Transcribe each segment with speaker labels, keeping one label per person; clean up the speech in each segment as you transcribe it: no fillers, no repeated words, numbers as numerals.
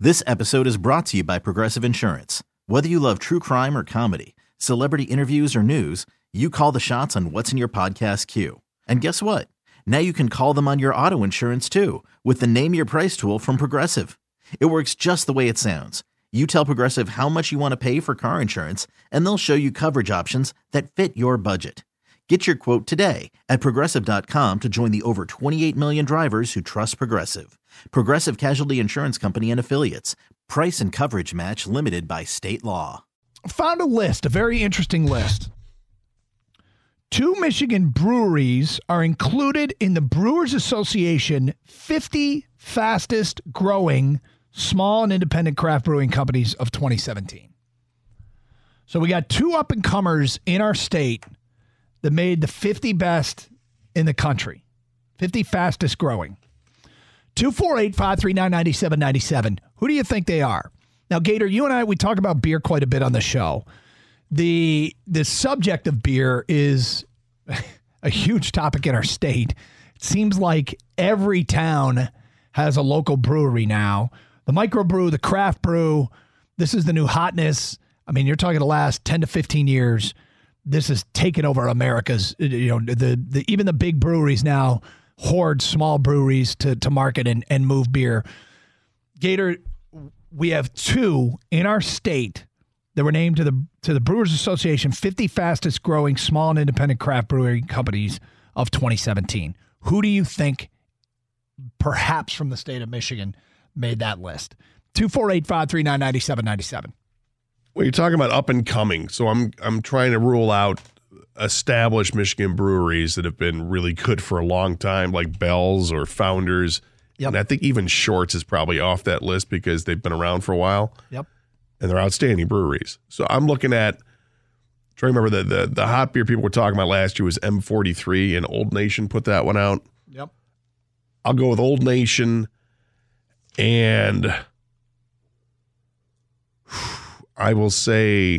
Speaker 1: This episode is brought to you by Progressive Insurance. Whether you love true crime or comedy, celebrity interviews or news, you call the shots on what's in your podcast queue. And guess what? Now you can call them on your auto insurance too with the Name Your Price tool from Progressive. It works just the way it sounds. You tell Progressive how much you want to pay for car insurance, and they'll show you coverage options that fit your budget. Get your quote today at Progressive.com to join the over 28 million drivers who trust Progressive. Progressive Casualty Insurance Company and Affiliates. Price and coverage match limited by state law.
Speaker 2: Found a list, a very interesting list. 2 Michigan breweries are included in the Brewers Association 50 fastest growing small and independent craft brewing companies of 2017. So we got 2 up-and-comers in our state that made the 50 best in the country, 50 fastest growing. 248-539-9797. Who do you think they are? Now, Gator, you and I, we talk about beer quite a bit on the show. The subject of beer is a huge topic in our state. It seems like every town has a local brewery now. The microbrew, the craft brew, this is the new hotness. I mean, you're talking the last 10 to 15 years. This has taken over America's, even the big breweries now hoard small breweries to market and move beer. Gator, we have 2 in our state that were named to the Brewers Association 50 fastest growing small and independent craft brewing companies of 2017. Who do you think, perhaps from the state of Michigan, made that list? 248-539-9797.
Speaker 3: Well, you're talking about up and coming, so I'm trying to rule out established Michigan breweries that have been really good for a long time, like Bell's or Founders.
Speaker 2: Yep.
Speaker 3: And I think even Shorts is probably off that list because they've been around for a while.
Speaker 2: Yep.
Speaker 3: And they're outstanding breweries. So I'm looking at, trying to remember the hot beer people were talking about last year was M43, and Old Nation put that one out.
Speaker 2: Yep.
Speaker 3: I'll go with Old Nation, and I will say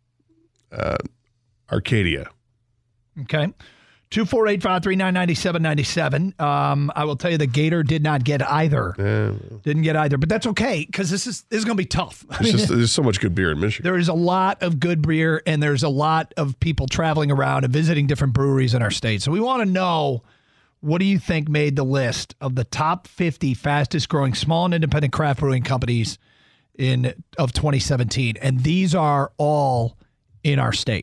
Speaker 3: Arcadia.
Speaker 2: Okay. 248-539-9797. I will tell you the Gator did not get either. Didn't get either, but that's okay because this is going to be tough.
Speaker 3: There's so much good beer in Michigan.
Speaker 2: There is a lot of good beer, and there's a lot of people traveling around and visiting different breweries in our state. So we want to know, what do you think made the list of the top 50 fastest growing small and independent craft brewing companies of 2017? And these are all in our state.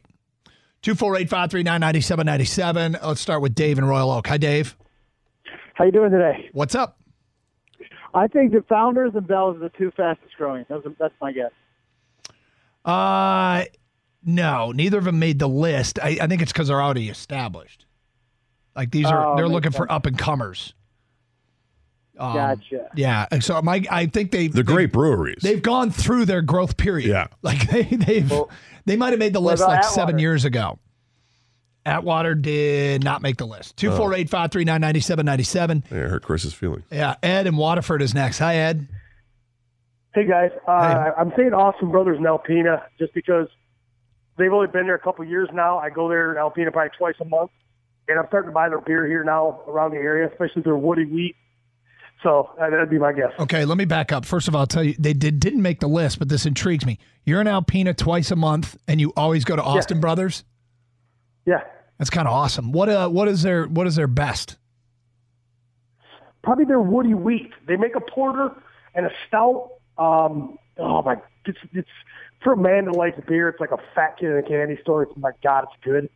Speaker 2: 248-539-9797. Let's start with Dave in Royal Oak. Hi, Dave.
Speaker 4: How you doing today?
Speaker 2: What's up?
Speaker 4: I think the Founders and Bell's are the 2 fastest growing. That's my guess.
Speaker 2: No, neither of them made the list. I think it's because they're already established. Like they're looking for up and comers.
Speaker 4: Gotcha.
Speaker 2: Yeah. So I think
Speaker 3: they're great breweries.
Speaker 2: They've gone through their growth period.
Speaker 3: Yeah.
Speaker 2: Like they might have made the list like
Speaker 4: Atwater?
Speaker 2: 7 years ago. Atwater did not make the list. 248-539-9797.
Speaker 3: Yeah, hurt Chris's feelings.
Speaker 2: Yeah. Ed in Waterford is next. Hi, Ed.
Speaker 4: Hey, guys. I'm saying Austin Brothers and Alpena just because they've only been there a couple years now. I go there in Alpena probably twice a month, and I'm starting to buy their beer here now around the area, especially their woody wheat. So that'd be my guess.
Speaker 2: Okay, let me back up. First of all, I'll tell you, they didn't make the list, but this intrigues me. You're in Alpena twice a month, and you always go to Austin Brothers?
Speaker 4: Yeah.
Speaker 2: That's kind of awesome. What is their best?
Speaker 4: Probably their woody wheat. They make a porter and a stout. It's for a man that likes beer. It's like a fat kid in a candy store. It's, my God, it's good.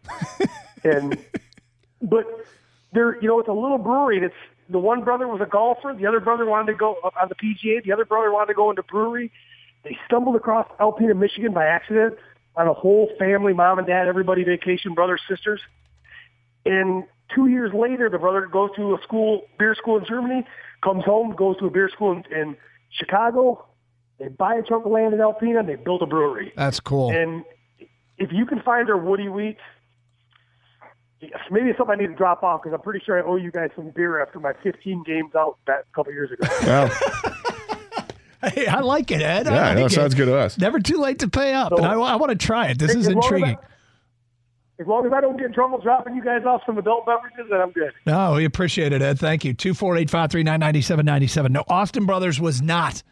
Speaker 4: But they're, it's a little brewery. And the one brother was a golfer. The other brother wanted to go up on the PGA. The other brother wanted to go into brewery. They stumbled across Alpena, Michigan by accident on a whole family, mom and dad, everybody vacation, brothers, sisters. And 2 years later, the brother goes to a beer school in Germany, comes home, goes to a beer school in Chicago. They buy a chunk of land in Alpena, and they built a brewery.
Speaker 2: That's cool.
Speaker 4: And if you can find their woody wheat, maybe it's something I need to drop off because I'm pretty sure I owe you guys some beer after my 15 games out a couple years ago.
Speaker 3: Well,
Speaker 2: hey, I like it, Ed.
Speaker 3: Yeah, that sounds good to us.
Speaker 2: Never too late to pay up, and I want to try it. This is intriguing.
Speaker 4: As long as I don't get in trouble dropping you guys off some adult beverages, then I'm good.
Speaker 2: No, we appreciate it, Ed. Thank you. 248-539-9797. No, Austin Brothers was not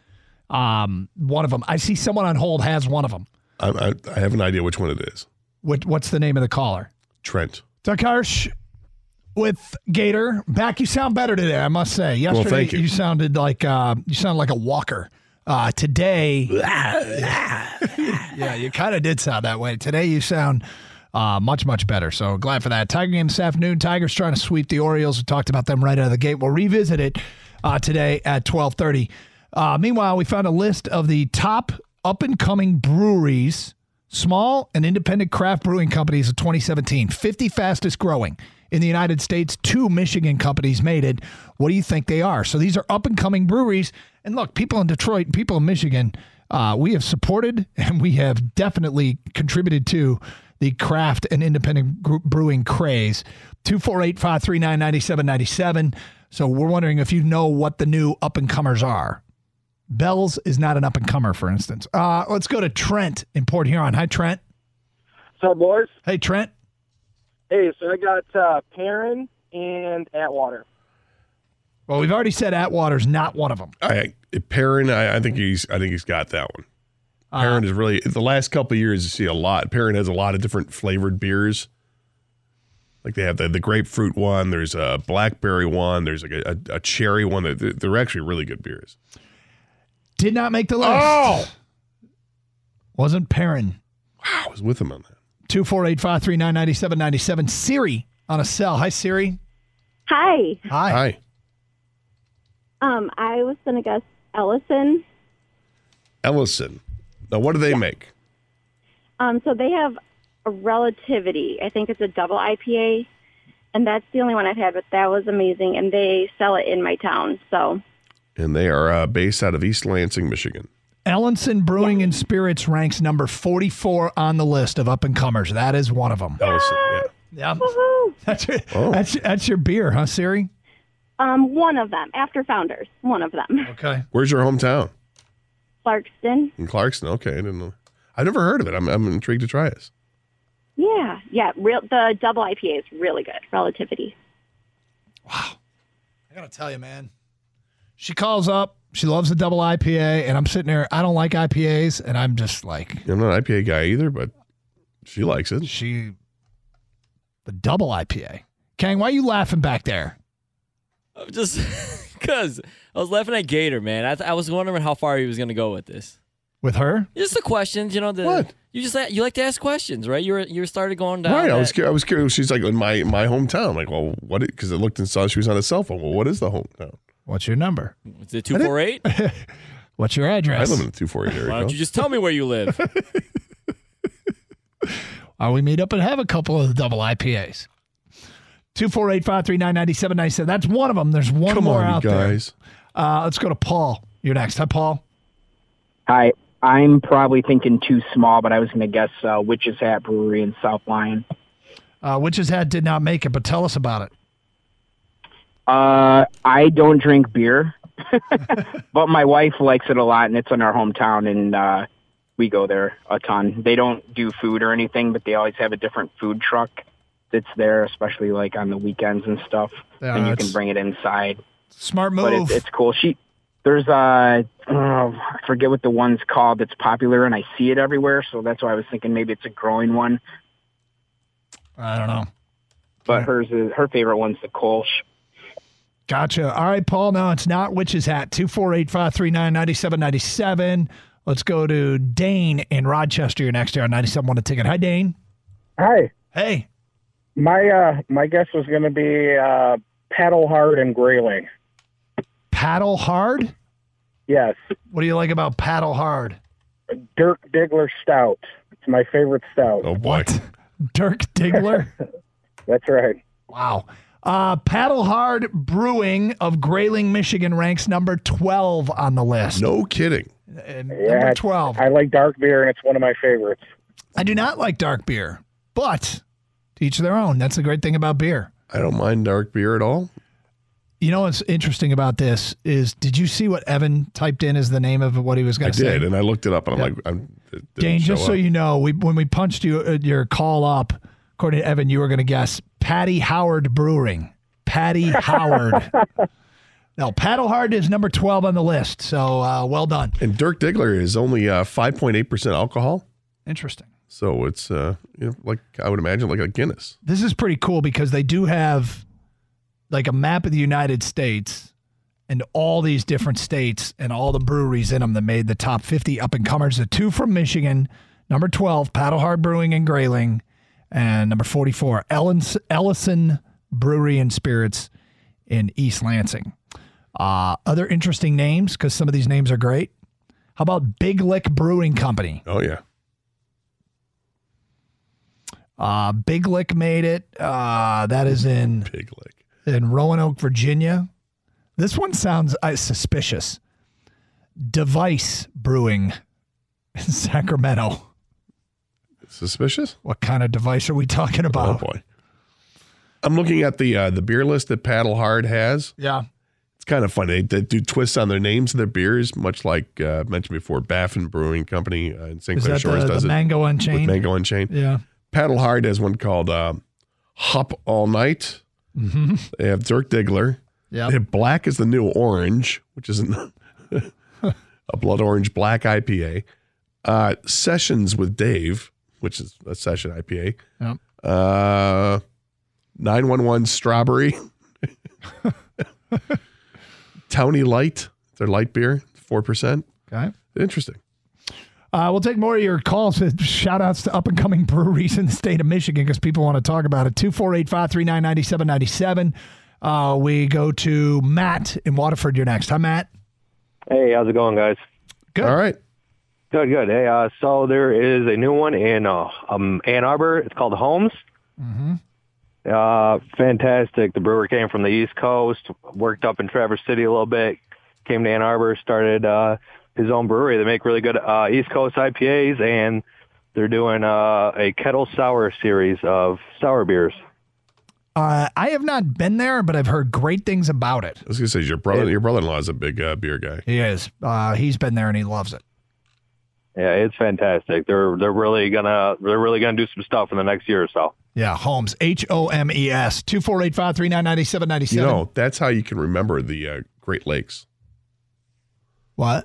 Speaker 2: One of them. I see someone on hold has one of them.
Speaker 3: I have an idea which one it is.
Speaker 2: What's the name of the caller?
Speaker 3: Trent.
Speaker 2: Takash with Gator. Back, you sound better today, I must say. Yesterday,
Speaker 3: thank you.
Speaker 2: you sounded like a walker. Today, yeah, you kind of did sound that way. Today, you sound much, much better. So glad for that. Tiger game this afternoon. Tigers trying to sweep the Orioles. We talked about them right out of the gate. We'll revisit it today at 12:30. Meanwhile, we found a list of the top up-and-coming breweries, small and independent craft brewing companies of 2017. 50 fastest growing in the United States. 2 Michigan companies made it. What do you think they are? So these are up-and-coming breweries. And look, people in Detroit, people in Michigan, we have supported and we have definitely contributed to the craft and independent brewing craze. 248-539-9797. So we're wondering if you know what the new up-and-comers are. Bell's is not an up-and-comer, for instance. Let's go to Trent in Port Huron. Hi, Trent.
Speaker 4: What's up, boys?
Speaker 2: Hey, Trent.
Speaker 4: Hey, so I got Perrin and Atwater.
Speaker 2: Well, we've already said Atwater's not one of them.
Speaker 3: Perrin, I think he's got that one. Perrin is really, the last couple of years you see a lot. Perrin has a lot of different flavored beers. Like they have the grapefruit one, there's a blackberry one, there's like a cherry one. They're actually really good beers.
Speaker 2: Did not make the list.
Speaker 3: Oh!
Speaker 2: Wasn't Perrin.
Speaker 3: Wow, I was with him on that.
Speaker 2: 248-539-9797. Siri on a cell. Hi, Siri.
Speaker 5: Hi.
Speaker 3: Hi.
Speaker 5: I was going to guess Ellison.
Speaker 3: Ellison. Now, what do they make?
Speaker 5: So they have a Relativity. I think it's a double IPA, and that's the only one I've had, but that was amazing, and they sell it in my town. So.
Speaker 3: And they are based out of East Lansing, Michigan.
Speaker 2: Ellison Brewing and Spirits ranks number 44 on the list of up-and-comers. That is one of them.
Speaker 3: Ellison, yeah.
Speaker 2: Yeah.
Speaker 5: Woohoo!
Speaker 2: That's your beer, huh, Siri?
Speaker 5: One of them, after Founders, one of them.
Speaker 2: Okay.
Speaker 3: Where's your hometown?
Speaker 5: Clarkston.
Speaker 3: In Clarkston. Okay, I didn't know. I've never heard of it. I'm intrigued to try this.
Speaker 5: Yeah. The double IPA is really good. Relativity.
Speaker 2: Wow. I got to tell you, man. She calls up. She loves the double IPA, and I'm sitting there. I don't like IPAs, and I'm just like.
Speaker 3: I'm not an IPA guy either, but she likes it.
Speaker 2: The double IPA. Kang, why are you laughing back there?
Speaker 6: Just because I was laughing at Gator, man. I was wondering how far he was going to go with this.
Speaker 2: With her?
Speaker 6: Just the questions,
Speaker 3: What?
Speaker 6: You like to ask questions, right? You started going down.
Speaker 3: Right, I was curious. She's like in my hometown. I'm like, well, what? Because I looked and saw she was on a cell phone. Well, what is the hometown?
Speaker 2: What's your number?
Speaker 6: Is it 248?
Speaker 2: What's your address?
Speaker 3: I live in a 248 area.
Speaker 6: Why don't you just tell me where you live?
Speaker 2: We meet up and have a couple of the double IPAs. 248-539-9797. That's one of them. There's one
Speaker 3: Come
Speaker 2: more
Speaker 3: on,
Speaker 2: out
Speaker 3: you guys.
Speaker 2: there. Let's go to Paul. You're next. Hi, Paul.
Speaker 7: Hi. I'm probably thinking too small, but I was going to guess Witch's Hat Brewery in South Lyon.
Speaker 2: Witch's Hat did not make it, but tell us about it.
Speaker 7: I don't drink beer, but my wife likes it a lot, and it's in our hometown, and we go there a ton. They don't do food or anything, but they always have a different food truck that's there, especially like on the weekends and stuff, and you can bring it inside.
Speaker 2: Smart move.
Speaker 7: But it's cool. There's I forget what the one's called that's popular, and I see it everywhere, so that's why I was thinking maybe it's a growing one.
Speaker 2: I don't know.
Speaker 7: But her favorite one's the Kolsch.
Speaker 2: Gotcha. All right, Paul. No, it's not Witch's Hat. 248-539-9797. Let's go to Dane in Rochester. You're next here on 97.1 A Ticket. Hi, Dane.
Speaker 8: Hi.
Speaker 2: Hey.
Speaker 8: My guess was going to be Paddle Hard and Grayling.
Speaker 2: Paddle Hard?
Speaker 8: Yes.
Speaker 2: What do you like about Paddle Hard?
Speaker 8: Dirk Diggler Stout. It's my favorite stout.
Speaker 3: Oh, boy.
Speaker 2: What? Dirk Diggler?
Speaker 8: That's right.
Speaker 2: Wow. Paddle Hard Brewing of Grayling, Michigan ranks number 12 on the list.
Speaker 3: No kidding.
Speaker 2: Number 12.
Speaker 8: I like dark beer, and it's one of my favorites.
Speaker 2: I do not like dark beer, but to each their own. That's the great thing about beer.
Speaker 3: I don't mind dark beer at all.
Speaker 2: You know what's interesting about this is, did you see what Evan typed in as the name of what he was going to say?
Speaker 3: I did, and I looked it up, and I'm like,
Speaker 2: Dane, just so you know, when we punched your call up, according to Evan, you were going to guess Patty Howard Brewing. Patty Howard. No, Paddle Hard is number 12 on the list. So well done.
Speaker 3: And Dirk Diggler is only 5.8% alcohol.
Speaker 2: Interesting.
Speaker 3: So it's, like I would imagine like a Guinness.
Speaker 2: This is pretty cool because they do have like a map of the United States and all these different states and all the breweries in them that made the top 50 up-and-comers. The 2 from Michigan, number 12, Paddle Hard Brewing in Grayling, and number 44, Ellison Brewery and Spirits in East Lansing. Other interesting names, because some of these names are great. How about Big Lick Brewing Company?
Speaker 3: Oh, yeah.
Speaker 2: Big Lick made it. That is in
Speaker 3: Big Lick.
Speaker 2: In Roanoke, Virginia. This one sounds suspicious. Device Brewing in Sacramento.
Speaker 3: Suspicious?
Speaker 2: What kind of device are we talking about?
Speaker 3: Oh, boy. I'm looking at the beer list that Paddle Hard has.
Speaker 2: Yeah.
Speaker 3: It's kind of funny. They do twists on their names of their beers, much like mentioned before, Baffin Brewing Company in St. Clair Shores does
Speaker 2: the
Speaker 3: it.
Speaker 2: Mango Unchained?
Speaker 3: With Mango Unchained.
Speaker 2: Yeah.
Speaker 3: Paddle Hard has one called Hop All Night.
Speaker 2: Mm-hmm.
Speaker 3: They have Dirk Diggler.
Speaker 2: Yeah.
Speaker 3: They have Black is the New Orange, which is a blood orange black IPA. Sessions with Dave, which is a session IPA.
Speaker 2: Yep.
Speaker 3: 911 Strawberry. Towny Light, their light beer, 4%.
Speaker 2: Okay.
Speaker 3: Interesting.
Speaker 2: We'll take more of your calls. Shout outs to up and coming breweries in the state of Michigan because people want to talk about it. 248-539-9797. We go to Matt in Waterford. You're next. Hi, Matt.
Speaker 9: Hey, how's it going, guys?
Speaker 2: Good.
Speaker 3: All right.
Speaker 9: Good. Hey, so there is a new one in Ann Arbor. It's called Holmes.
Speaker 2: Mm-hmm.
Speaker 9: Fantastic. The brewer came from the East Coast, worked up in Traverse City a little bit, came to Ann Arbor, started his own brewery. They make really good East Coast IPAs, and they're doing a kettle sour series of sour beers.
Speaker 2: I have not been there, but I've heard great things about it.
Speaker 3: I was going to say, your brother-in-law is a big beer guy.
Speaker 2: He is. He's been there and he loves it.
Speaker 9: Yeah, it's fantastic. They're really gonna do some stuff in the next year or so.
Speaker 2: Yeah, Holmes, Homes, 248-539-9797.
Speaker 3: You know, that's how you can remember the Great Lakes.
Speaker 2: What?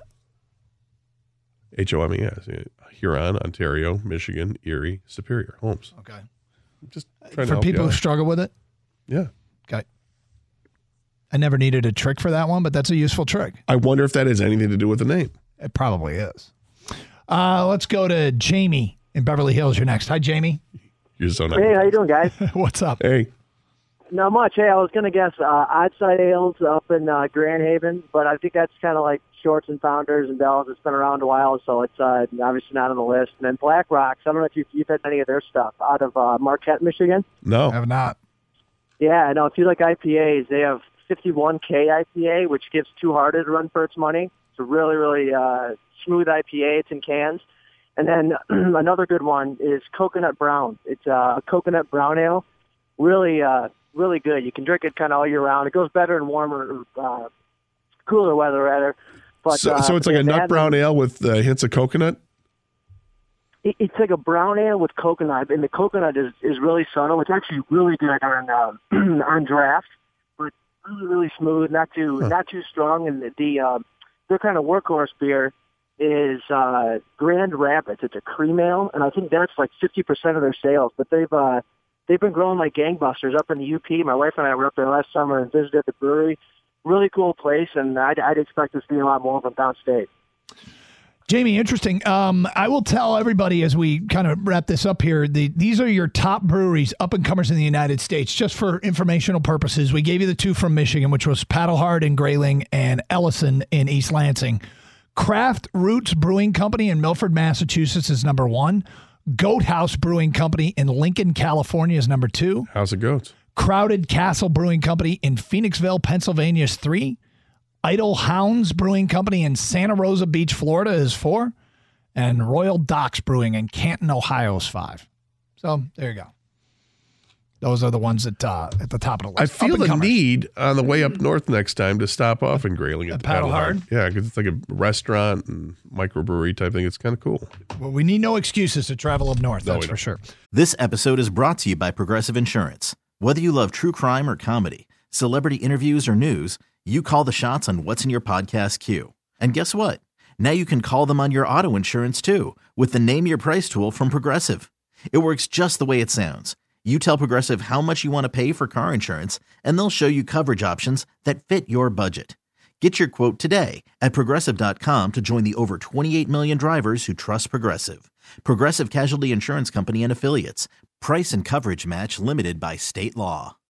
Speaker 3: HOMES. Huron, Ontario, Michigan, Erie, Superior, Holmes.
Speaker 2: Okay.
Speaker 3: Just trying to
Speaker 2: For
Speaker 3: help
Speaker 2: people
Speaker 3: you
Speaker 2: who
Speaker 3: out.
Speaker 2: struggle with it?
Speaker 3: Yeah.
Speaker 2: Okay. I never needed a trick for that one, but that's a useful trick.
Speaker 3: I wonder if that has anything to do with the name.
Speaker 2: It probably is. Let's go to Jamie in Beverly Hills. You're next. Hi, Jamie.
Speaker 3: You're so nice.
Speaker 10: Hey, how you doing, guys?
Speaker 2: What's up?
Speaker 3: Hey.
Speaker 10: Not much. Hey, I was going to guess Oddside Ales up in Grand Haven, but I think that's kind of like Shorts and Founders and Dells. It's been around a while, so it's obviously not on the list. And then Black Rocks, I don't know if you've had any of their stuff out of Marquette, Michigan.
Speaker 3: No.
Speaker 2: I have not.
Speaker 10: Yeah, no, if you like IPAs, they have 51K IPA, which gives Two Hearted a run for its money. It's a really, really smooth IPA. It's in cans. And then another good one is Coconut Brown. It's a coconut brown ale. Really, really good. You can drink it kind of all year round. It goes better in warmer, cooler weather, rather. But,
Speaker 3: so it's like a nut brown ale with hints of coconut?
Speaker 10: It's like a brown ale with coconut, and the coconut is really subtle. It's actually really good on draft, but really, really smooth, not too strong. And their kind of workhorse beer is Grand Rapids. It's a cream ale, and I think that's like 50% of their sales. But they've been growing like gangbusters up in the UP. My wife and I were up there last summer and visited the brewery. Really cool place, and I'd expect to see a lot more of them downstate.
Speaker 2: Jamie, interesting. I will tell everybody as we kind of wrap this up here, these are your top breweries, up-and-comers in the United States, just for informational purposes. We gave you the two from Michigan, which was Paddle Hard in Grayling and Ellison in East Lansing. Craft Roots Brewing Company in Milford, Massachusetts is number 1. Goat House Brewing Company in Lincoln, California is number 2.
Speaker 3: House of Goats.
Speaker 2: Crowded Castle Brewing Company in Phoenixville, Pennsylvania is 3. Idle Hounds Brewing Company in Santa Rosa Beach, Florida is 4. And Royal Docks Brewing in Canton, Ohio is 5. So there you go. Those are the ones at the top of the list.
Speaker 3: I feel the need on the way up north next time to stop off in Grayling at the
Speaker 2: Paddle Hard.
Speaker 3: Yeah, because it's like a restaurant and microbrewery type thing. It's kind of cool.
Speaker 2: Well, we need no excuses to travel up north, that's for sure.
Speaker 1: This episode is brought to you by Progressive Insurance. Whether you love true crime or comedy, celebrity interviews or news, You call the shots on what's in your podcast queue. And guess what? Now you can call them on your auto insurance too with the Name Your Price tool from Progressive. It works just the way it sounds. You tell Progressive how much you want to pay for car insurance, and they'll show you coverage options that fit your budget. Get your quote today at Progressive.com to join the over 28 million drivers who trust Progressive. Progressive Casualty Insurance Company and Affiliates. Price and coverage match limited by state law.